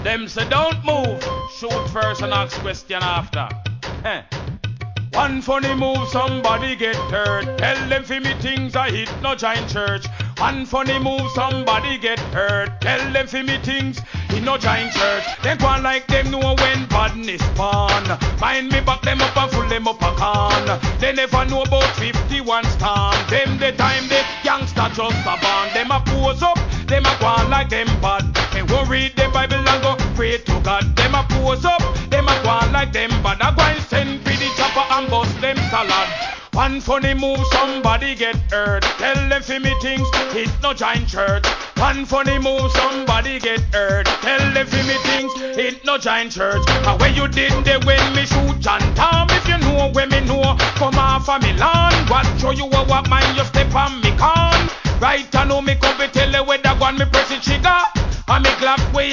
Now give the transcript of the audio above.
Them say don't move. Shoot first and ask question after. Heh. One funny move, somebody get hurt. Tell them for me things I hit no giant church. One funny move, somebody get hurt. Tell them for me things in no giant church. They go on like them know when badness born. Mind me back them up and full them up a can. They never know about 51 storm. Them the time the gangster just a born. Them a pose up, them a go on like them bad. They won't read the Bible and go pray to God. Them a pose up, them a go on like them bad. I go and send for the chopper and bust them salad. One funny move, somebody get hurt. Tell them for me things, hit no giant church. One funny move, somebody get hurt. Tell them for me things, hit no giant church. And when you did they when me shoot John Tom, if you know where me know, come off of me lawn. What show you what mind you step on me con. Right I know me come be tell you where that one me press the trigger. And me clap way